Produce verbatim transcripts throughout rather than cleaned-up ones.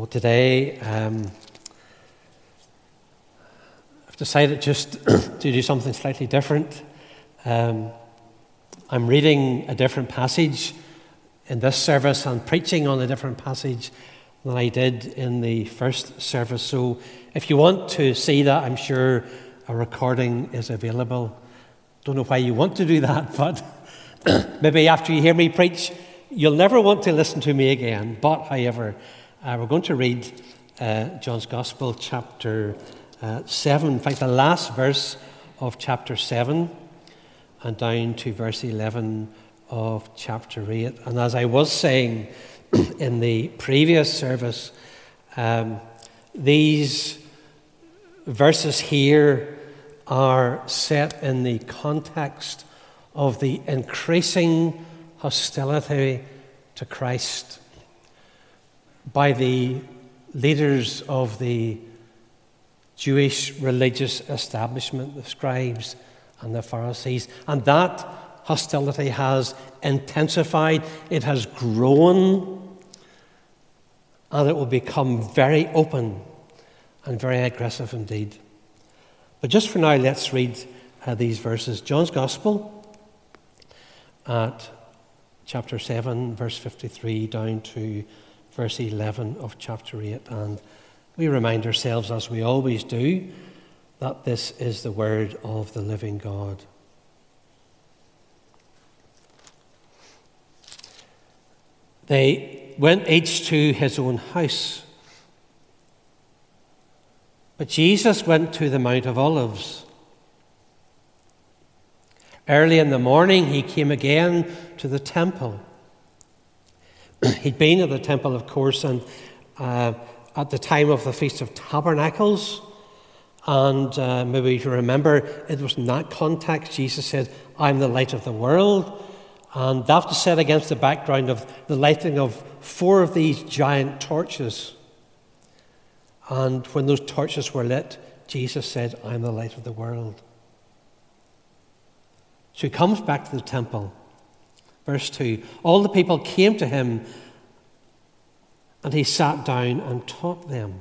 Well, today um, I've decided just to do something slightly different. Um, I'm reading a different passage in this service and preaching on a different passage than I did in the first service. So if you want to see that, I'm sure a recording is available. Don't know why you want to do that, but maybe after you hear me preach, you'll never want to listen to me again. But, however, uh, we're going to read uh, John's Gospel, chapter uh, seven. In fact, the last verse of chapter seven, and down to verse eleven of chapter eight. And as I was saying in the previous service, um, these verses here are set in the context of the increasing hostility to Christ by the leaders of the Jewish religious establishment, the scribes and the Pharisees. And that hostility has intensified, it has grown, and it will become very open and very aggressive indeed. But just for now, let's read uh, these verses. John's Gospel at chapter seven, verse fifty-three, down to verse eleven of chapter eight. And we remind ourselves, as we always do, that this is the word of the living God. They went each to his own house. But Jesus went to the Mount of Olives. Early in the morning, he came again to the temple. He'd been at the temple, of course, and uh, at the time of the Feast of Tabernacles. And uh, maybe if you remember, it was in that context Jesus said, "I'm the light of the world." And that was set against the background of the lighting of four of these giant torches. And when those torches were lit, Jesus said, "I'm the light of the world." So he comes back to the temple. Verse two, all the people came to him, and he sat down and taught them.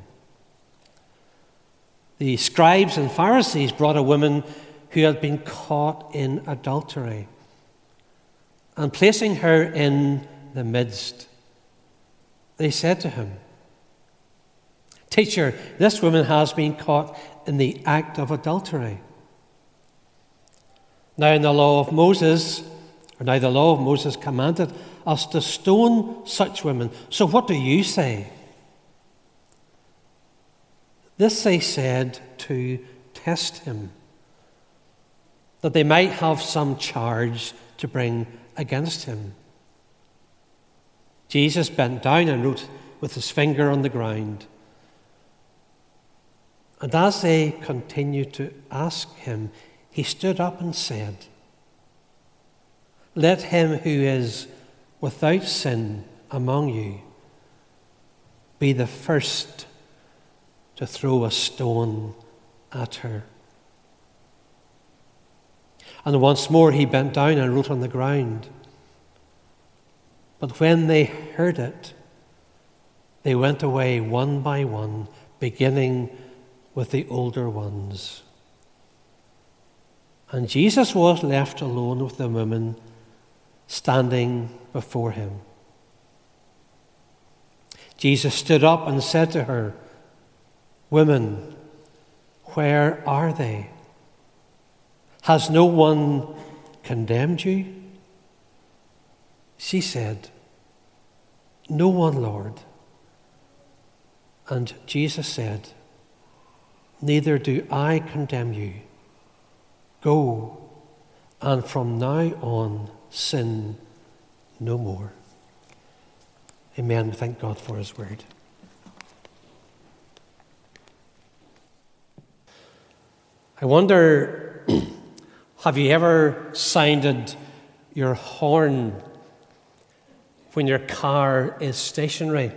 The scribes and Pharisees brought a woman who had been caught in adultery, and placing her in the midst, they said to him, "Teacher, this woman has been caught in the act of adultery. Now in the law of Moses, or now the law of Moses commanded us to stone such women. So what do you say?" This they said to test him, that they might have some charge to bring against him. Jesus bent down and wrote with his finger on the ground. And as they continued to ask him, he stood up and said, "Let him who is without sin among you be the first to throw a stone at her." And once more he bent down and wrote on the ground. But when they heard it, they went away one by one, beginning with the older ones. And Jesus was left alone with the woman standing before him. Jesus stood up and said to her, "Woman, where are they? Has no one condemned you?" She said, "No one, Lord." And Jesus said, "Neither do I condemn you. Go, and from now on sin no more." Amen. Thank God for his word. I wonder, have you ever sounded your horn when your car is stationary?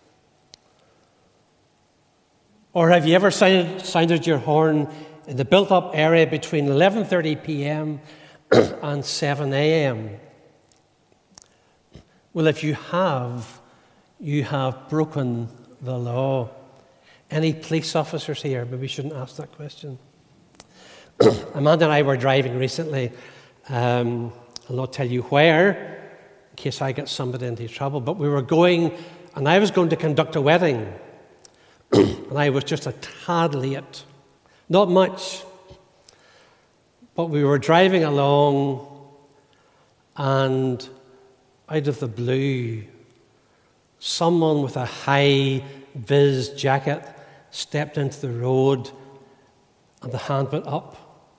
Or have you ever sounded, sounded your horn in the built-up area between eleven thirty p.m. and seven a.m.? Well, if you have, you have broken the law? Any police officers here? Maybe we shouldn't ask that question. Amanda and I were driving recently. Um, I'll not tell you where, in case I get somebody into trouble, but we were going, and I was going to conduct a wedding, and I was just a tad late. Not much. But we were driving along, and out of the blue, someone with a high-vis jacket stepped into the road, and the hand went up.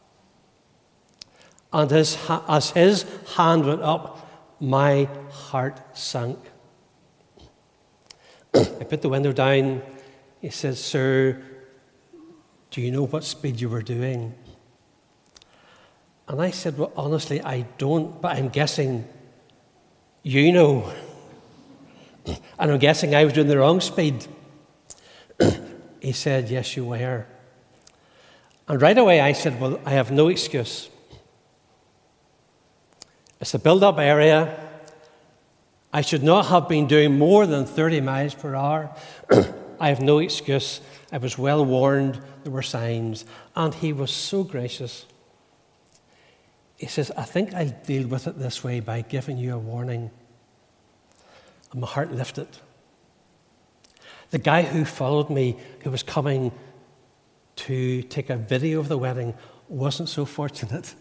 And his ha- as his hand went up, my heart sank. I put the window down. He said, "Sir, do you know what speed you were doing?" And I said, "Well, honestly, I don't, but I'm guessing you know." And I'm guessing I was doing the wrong speed. He said, "Yes, you were." And right away I said, "Well, I have no excuse. It's a build-up area. I should not have been doing more than thirty miles per hour. I have no excuse. I was well warned. There were signs." And he was so gracious. He says, "I think I'll deal with it this way by giving you a warning." And my heart lifted. The guy who followed me, who was coming to take a video of the wedding, wasn't so fortunate.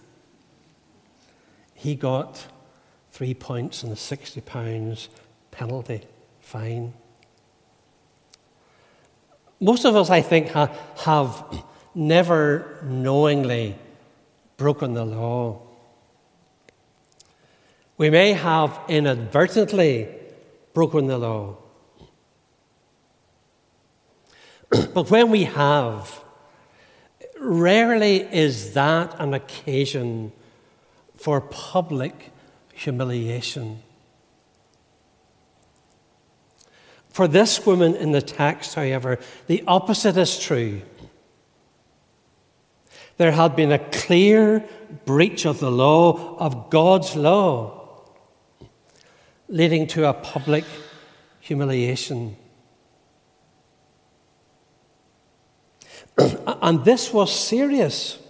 He got three points and a sixty pounds penalty, fine. Most of us, I think, ha- have never knowingly broken the law. We may have inadvertently broken the law. But when we have, rarely is that an occasion for public humiliation. For this woman in the text, however, the opposite is true. There had been a clear breach of the law, of God's law, leading to a public humiliation. And this was serious.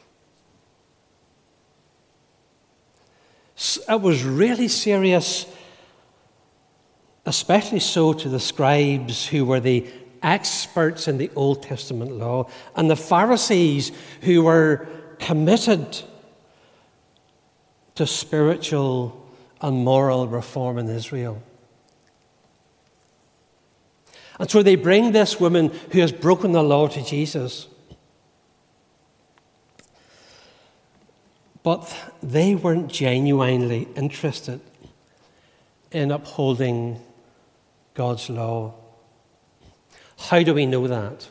It was really serious, especially so to the scribes who were the experts in the Old Testament law, and the Pharisees who were committed to spiritual and moral reform in Israel. And so they bring this woman who has broken the law to Jesus. But they weren't genuinely interested in upholding God's law. How do we know that?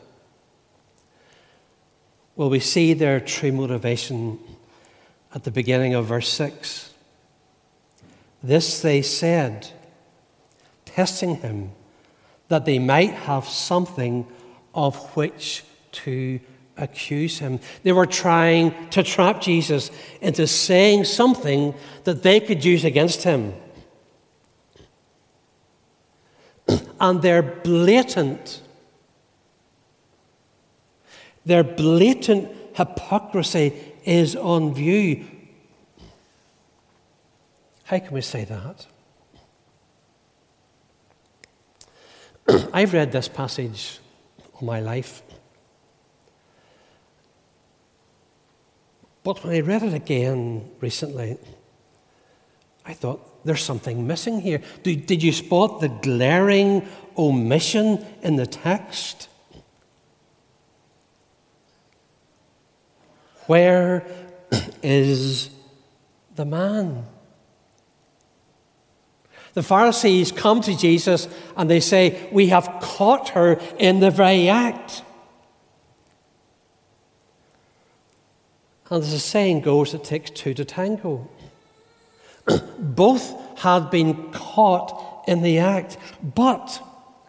Well, we see their true motivation at the beginning of verse six. This they said, testing him, that they might have something of which to accuse him. They were trying to trap Jesus into saying something that they could use against him. And their blatant, their blatant hypocrisy is on view. How can we say that? I've read this passage all my life. But when I read it again recently, I thought, there's something missing here. Did, did you spot the glaring omission in the text? Where is the man? The Pharisees come to Jesus and they say, we have caught her in the very act. And as the saying goes, it takes two to tango. Both had been caught in the act, but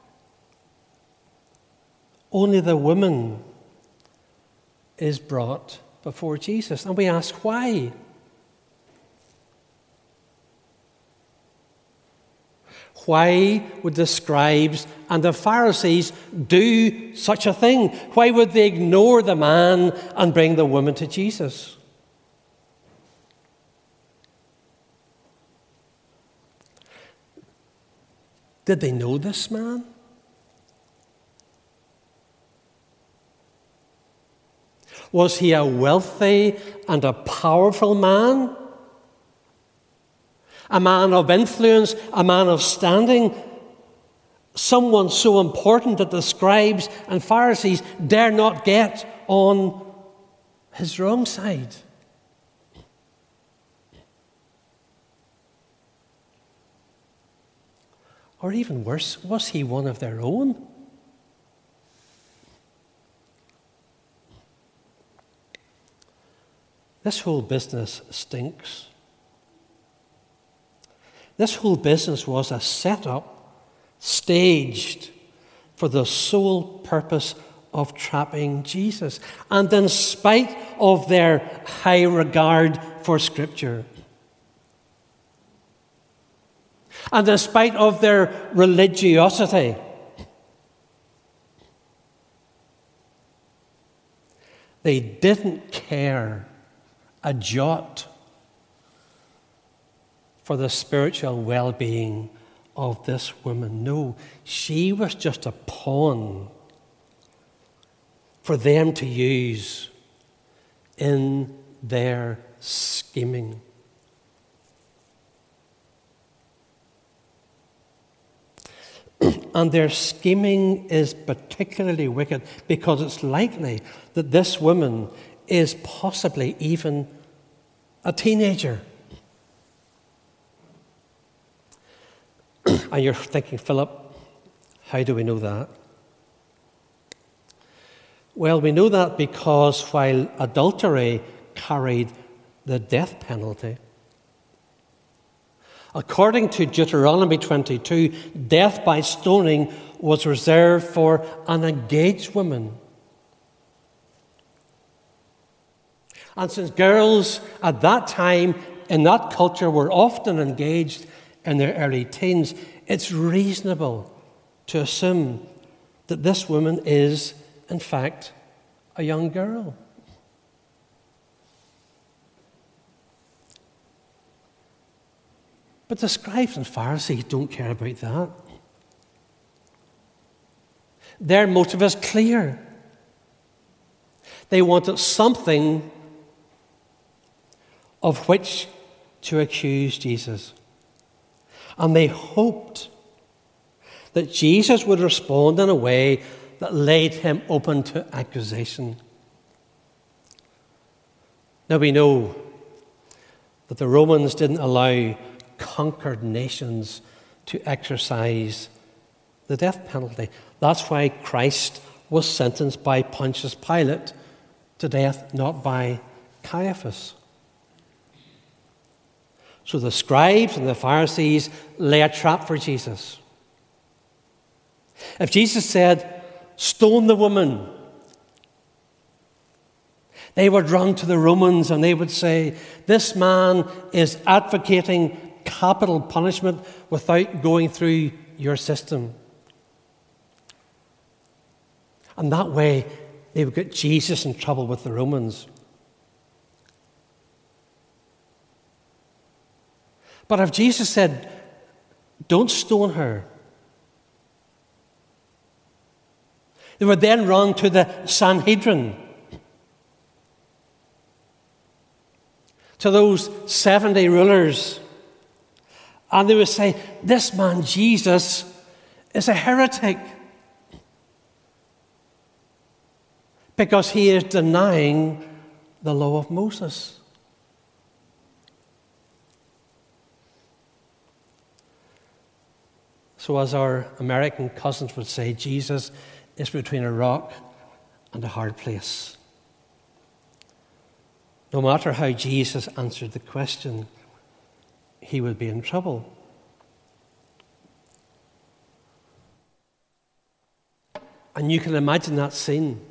only the woman is brought before Jesus. And we ask why? Why would the scribes and the Pharisees do such a thing? Why would they ignore the man and bring the woman to Jesus? Did they know this man? Was he a wealthy and a powerful man? A man of influence, a man of standing, someone so important that the scribes and Pharisees dare not get on his wrong side. Or even worse, was he one of their own? This whole business stinks. This whole business was a setup, staged for the sole purpose of trapping Jesus. And in spite of their high regard for Scripture, and in spite of their religiosity, they didn't care a jot for the spiritual well-being of this woman. No, she was just a pawn for them to use in their scheming. And their scheming is particularly wicked because it's likely that this woman is possibly even a teenager. And you're thinking, Philip, how do we know that? Well, we know that because while adultery carried the death penalty, according to Deuteronomy twenty-two, death by stoning was reserved for an engaged woman. And since girls at that time in that culture were often engaged in their early teens, it's reasonable to assume that this woman is, in fact, a young girl. But the scribes and Pharisees don't care about that. Their motive is clear. They wanted something of which to accuse Jesus. And they hoped that Jesus would respond in a way that laid him open to accusation. Now we know that the Romans didn't allow conquered nations to exercise the death penalty. That's why Christ was sentenced by Pontius Pilate to death, not by Caiaphas. So the scribes and the Pharisees lay a trap for Jesus. If Jesus said, "Stone the woman," they would run to the Romans and they would say, "This man is advocating capital punishment without going through your system." And that way, they would get Jesus in trouble with the Romans. But if Jesus said, "Don't stone her," they would then run to the Sanhedrin, to those seventy rulers, and they would say, "This man Jesus is a heretic because he is denying the law of Moses." So as our American cousins would say, Jesus is between a rock and a hard place. No matter how Jesus answered the question, he would be in trouble. And you can imagine that scene.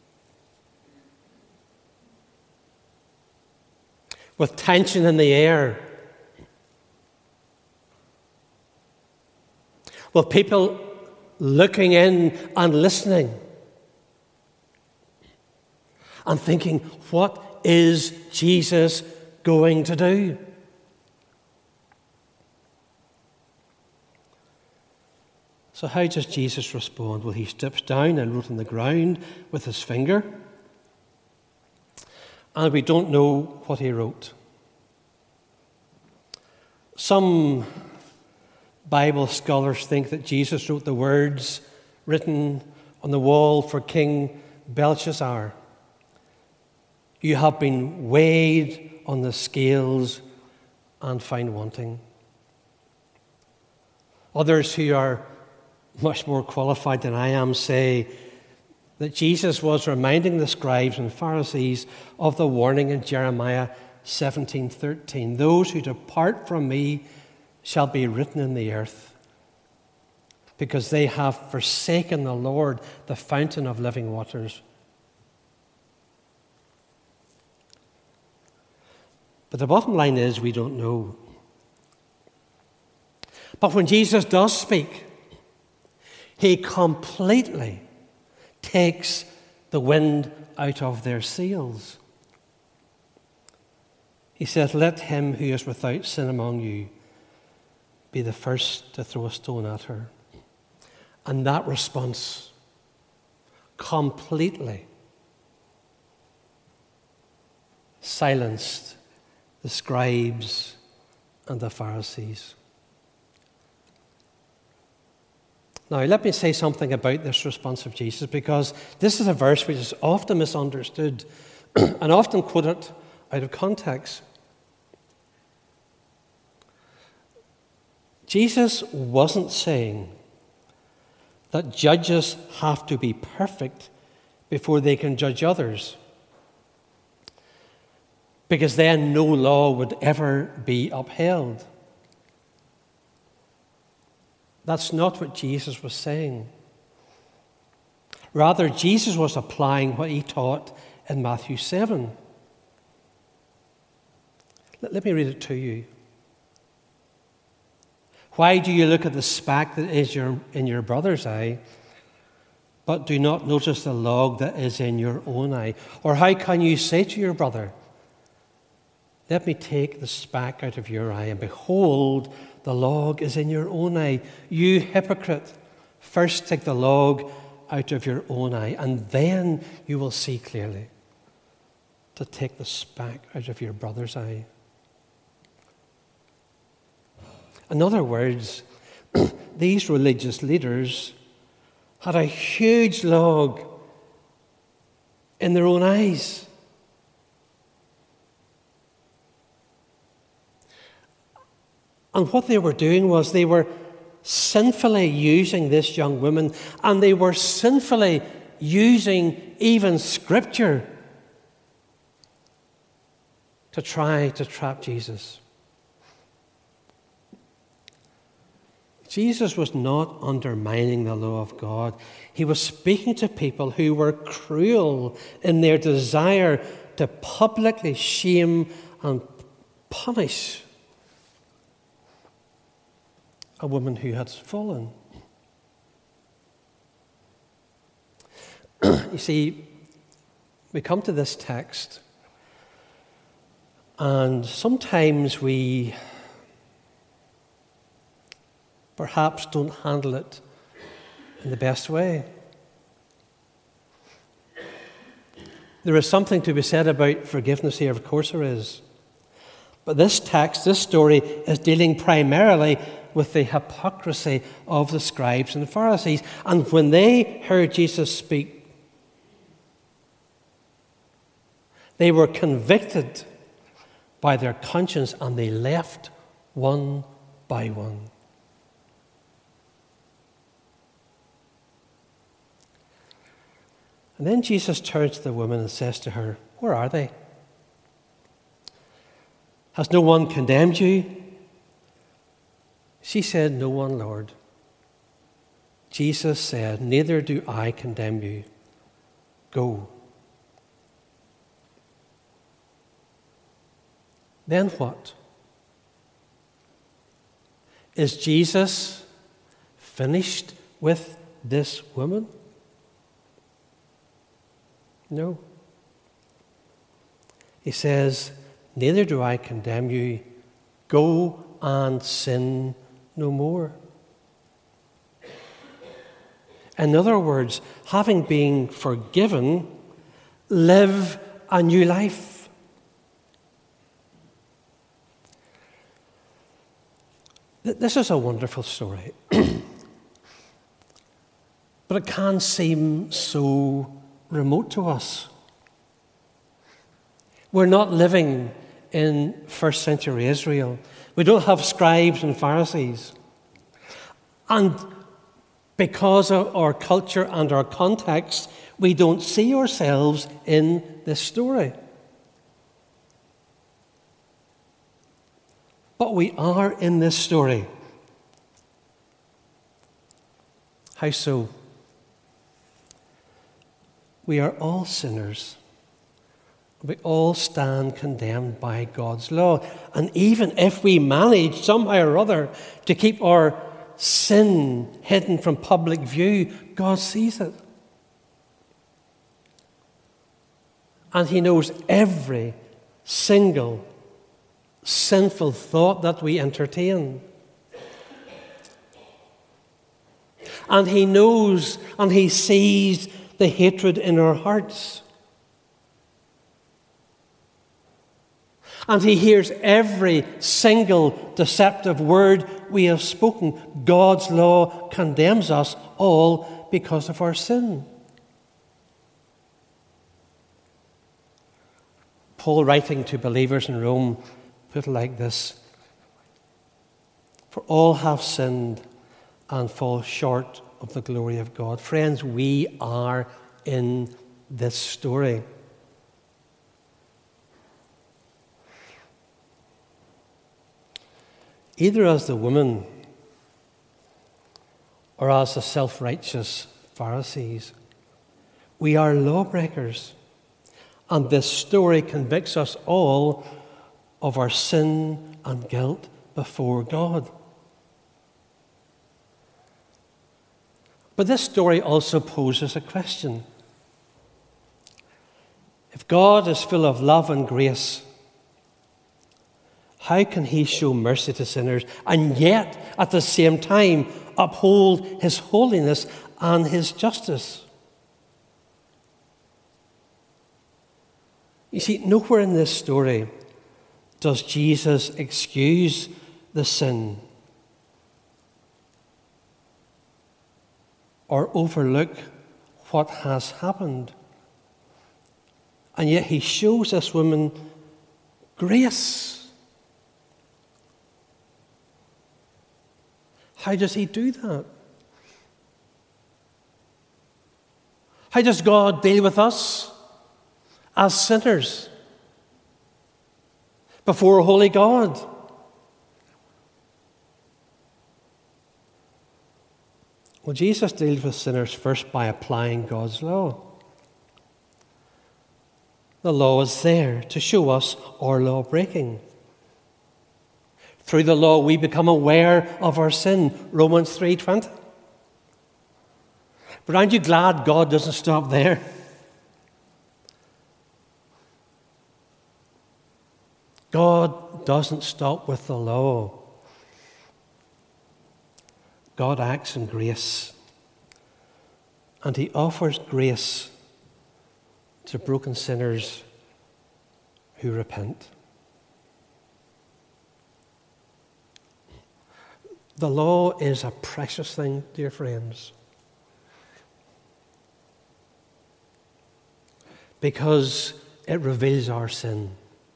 With tension in the air. With people looking in and listening and thinking, what is Jesus going to do? So how does Jesus respond? Well, he steps down and wrote on the ground with his finger. And we don't know what he wrote. Some Bible scholars think that Jesus wrote the words written on the wall for King Belshazzar. You have been weighed on the scales and found wanting. Others who are much more qualified than I am say that Jesus was reminding the scribes and Pharisees of the warning in Jeremiah seventeen thirteen. Those who depart from me shall be written in the earth, because they have forsaken the Lord, the fountain of living waters. But the bottom line is we don't know. But when Jesus does speak, he completely takes the wind out of their sails. He says, let him who is without sin among you be the first to throw a stone at her. And that response completely silenced the scribes and the Pharisees. Now, let me say something about this response of Jesus, because this is a verse which is often misunderstood and often quoted out of context. Jesus wasn't saying that judges have to be perfect before they can judge others, because then no law would ever be upheld. That's not what Jesus was saying. Rather, Jesus was applying what he taught in Matthew seven. Let, let me read it to you. Why do you look at the speck that is your, in your brother's eye, but do not notice the log that is in your own eye? Or how can you say to your brother, let me take the speck out of your eye, and behold, the log is in your own eye. You hypocrite, first take the log out of your own eye, and then you will see clearly to take the speck out of your brother's eye. In other words, these religious leaders had a huge log in their own eyes. And what they were doing was they were sinfully using this young woman, and they were sinfully using even Scripture to try to trap Jesus. Jesus was not undermining the law of God. He was speaking to people who were cruel in their desire to publicly shame and punish a woman who had fallen. You see, we come to this text, and sometimes we perhaps don't handle it in the best way. There is something to be said about forgiveness here, of course there is. But this text, this story, is dealing primarily with the hypocrisy of the scribes and the Pharisees. And when they heard Jesus speak, they were convicted by their conscience, and they left one by one. And then Jesus turns to the woman and says to her, where are they? Has no one condemned you? She said, no one, Lord. Jesus said, neither do I condemn you. Go. Then what? Is Jesus finished with this woman? No. He says, neither do I condemn you. Go and sin no more. In other words, having been forgiven, live a new life. This is a wonderful story. But it can seem so remote to us. We're not living in first century Israel. We don't have scribes and Pharisees. And because of our culture and our context, we don't see ourselves in this story. But we are in this story. How so? We are all sinners. We all stand condemned by God's law. And even if we manage somehow or other to keep our sin hidden from public view, God sees it. And He knows every single sinful thought that we entertain. And He knows and He sees the hatred in our hearts. And He hears every single deceptive word we have spoken. God's law condemns us all because of our sin. Paul, writing to believers in Rome, put it like this: for all have sinned and fall short of the glory of God. Friends, we are in this story. Either as the woman or as the self-righteous Pharisees, we are lawbreakers, and this story convicts us all of our sin and guilt before God. But this story also poses a question. If God is full of love and grace, how can He show mercy to sinners and yet at the same time uphold His holiness and His justice? You see, nowhere in this story does Jesus excuse the sin or overlook what has happened. And yet He shows this woman grace. How does He do that? How does God deal with us as sinners before a holy God? Well, Jesus deals with sinners first by applying God's law. The law is there to show us our law breaking. Through the law, we become aware of our sin. Romans three twenty. But aren't you glad God doesn't stop there? God doesn't stop with the law. God acts in grace, and He offers grace to broken sinners who repent. The law is a precious thing, dear friends, because it reveals our sin.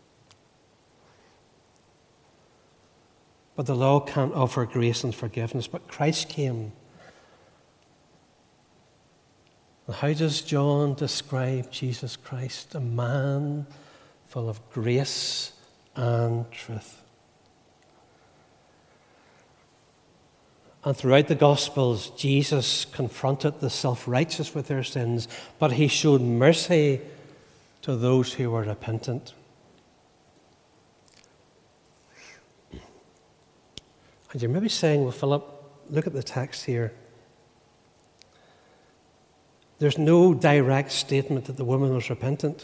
But the law can't offer grace and forgiveness, but Christ came. And how does John describe Jesus Christ? A man full of grace and truth. And throughout the Gospels, Jesus confronted the self-righteous with their sins, but He showed mercy to those who were repentant. And you're maybe saying, well, Philip, look at the text here. There's no direct statement that the woman was repentant.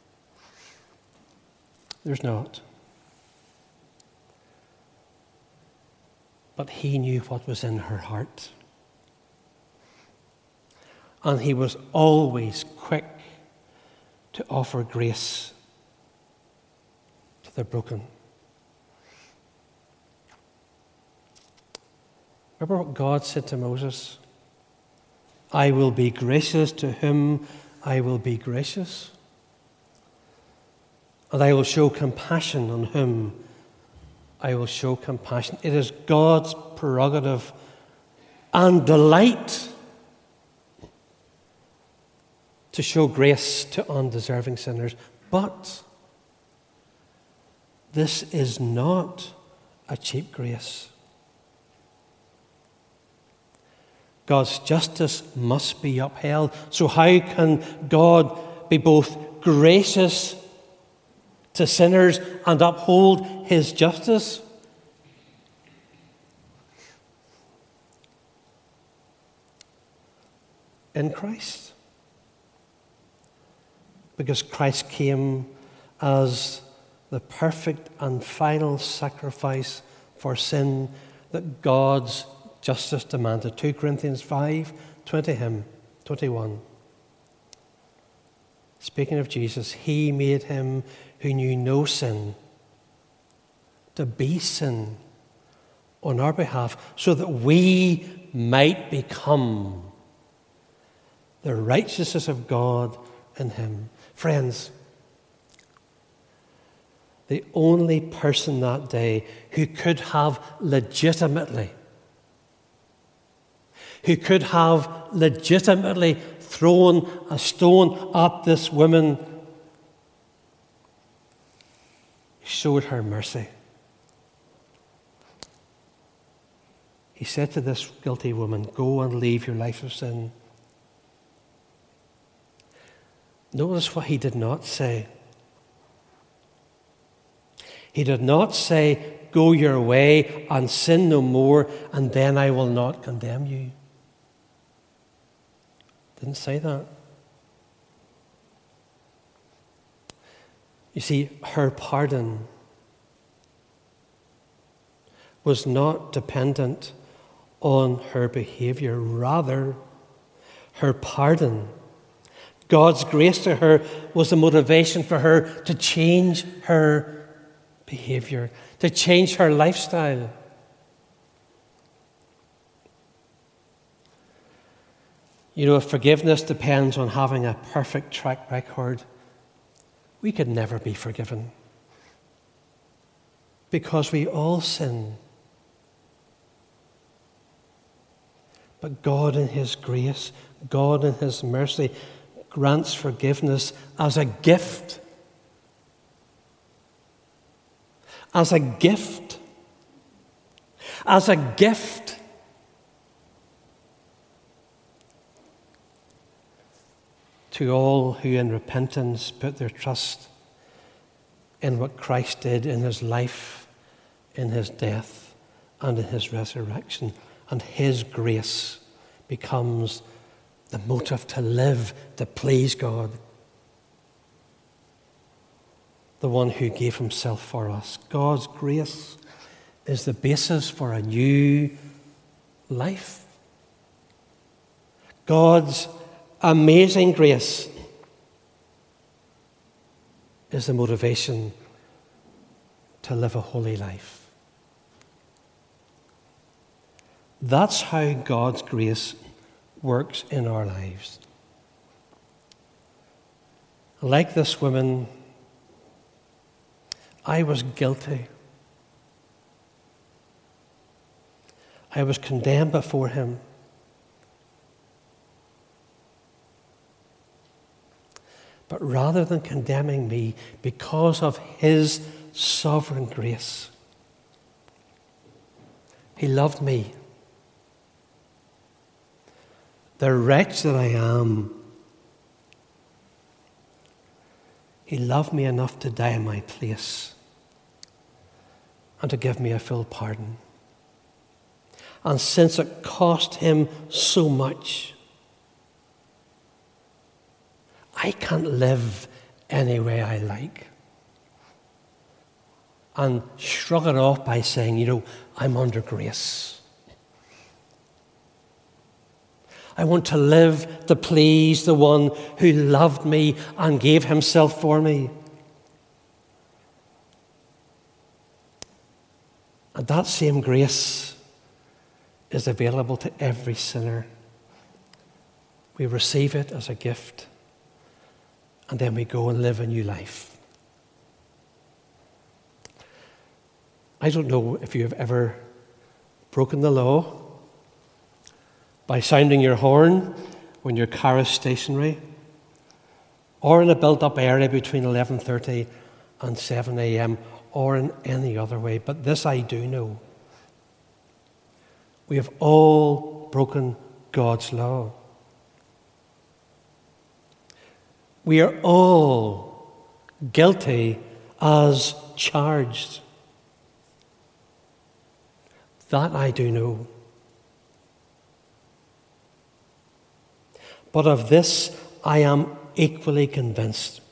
There's not. But he knew what was in her heart. And he was always quick to offer grace to the broken. Remember what God said to Moses? I will be gracious to whom I will be gracious, and I will show compassion on whom I will show compassion. It is God's prerogative and delight to show grace to undeserving sinners. But this is not a cheap grace. God's justice must be upheld. So how can God be both gracious to sinners and uphold his justice? In Christ. Because Christ came as the perfect and final sacrifice for sin that God's justice demanded. Second Corinthians five, twenty him, twenty-one. Speaking of Jesus, he made him who knew no sin to be sin on our behalf, so that we might become the righteousness of God in him. Friends, the only person that day who could have legitimately who could have legitimately thrown a stone at this woman, showed her mercy. He said to this guilty woman, go and leave your life of sin. Notice what he did not say. He did not say, go your way and sin no more, and then I will not condemn you. Didn't say that. You see, her pardon was not dependent on her behavior. Rather, her pardon, God's grace to her, was a motivation for her to change her behavior, to change her lifestyle. You know, if forgiveness depends on having a perfect track record, we could never be forgiven. Because we all sin. But God in his grace, God in his mercy, grants forgiveness as a gift. As a gift. As a gift. To all who in repentance put their trust in what Christ did in his life, in his death, and in his resurrection. And his grace becomes the motive to live, to please God. The one who gave himself for us. God's grace is the basis for a new life. God's amazing grace is the motivation to live a holy life. That's how God's grace works in our lives. Like this woman, I was guilty. I was condemned before him. But rather than condemning me, because of his sovereign grace, he loved me. The wretch that I am, he loved me enough to die in my place and to give me a full pardon. And since it cost him so much, I can't live any way I like. And shrug it off by saying, you know, I'm under grace. I want to live to please the one who loved me and gave himself for me. And that same grace is available to every sinner. We receive it as a gift, and then we go and live a new life. I don't know if you have ever broken the law by sounding your horn when your car is stationary, or in a built-up area between eleven thirty and seven a.m., or in any other way. But this I do know. We have all broken God's law. We are all guilty as charged. That I do know. But of this I am equally convinced.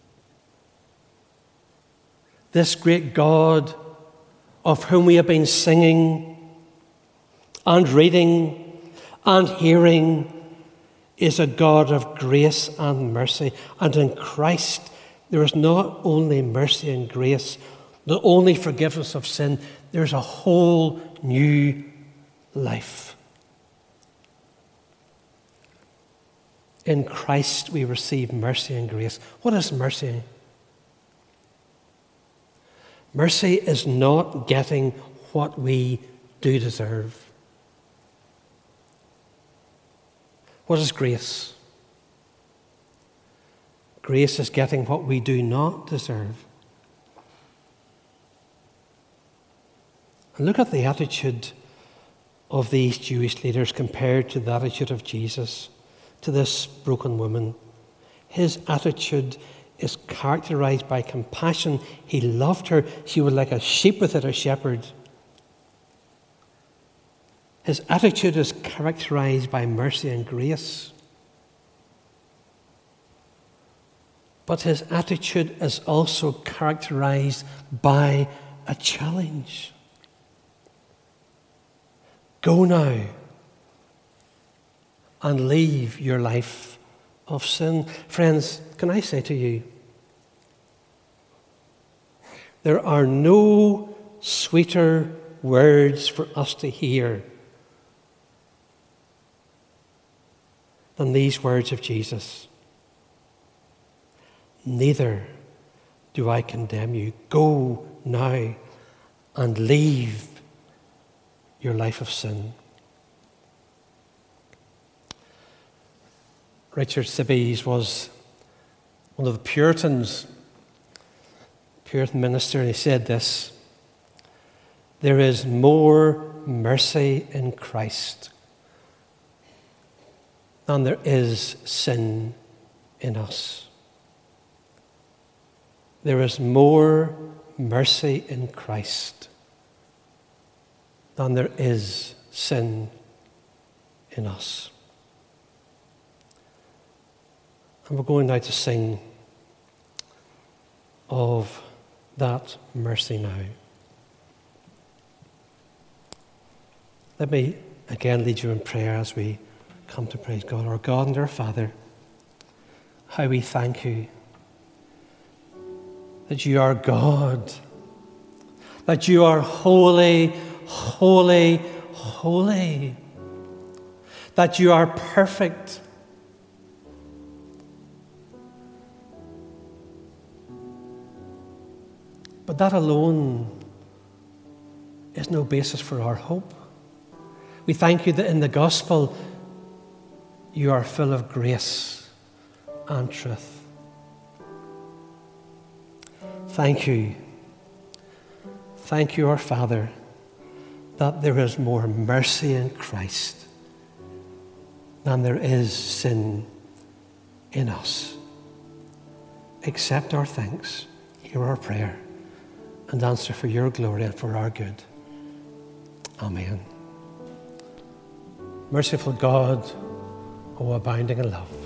This great God of whom we have been singing and reading and hearing is a God of grace and mercy. And in Christ there is not only mercy and grace, not only forgiveness of sin, there's a whole new life. In Christ we receive mercy and grace. What is mercy? Mercy is not getting what we do deserve. What is grace? Grace is getting what we do not deserve. And look at the attitude of these Jewish leaders compared to the attitude of Jesus to this broken woman. His attitude is characterized by compassion. He loved her. She was like a sheep without a shepherd. His attitude is characterized by mercy and grace. But his attitude is also characterized by a challenge. Go now and leave your life of sin. Friends, can I say to you, there are no sweeter words for us to hear than these words of Jesus. Neither do I condemn you. Go now and leave your life of sin. Richard Sibes was one of the Puritans, Puritan minister, and he said this: there is more mercy in Christ than there is sin in us. There is more mercy in Christ than there is sin in us. And we're going now to sing of that mercy now. Let me again lead you in prayer as we come to praise God. Our God and our Father, how we thank you that you are God, that you are holy, holy, holy, that you are perfect. But that alone is no basis for our hope. We thank you that in the gospel you are full of grace and truth. Thank you. Thank you, our Father, that there is more mercy in Christ than there is sin in us. Accept our thanks, hear our prayer, and answer for your glory and for our good. Amen. Merciful God, O abounding in love.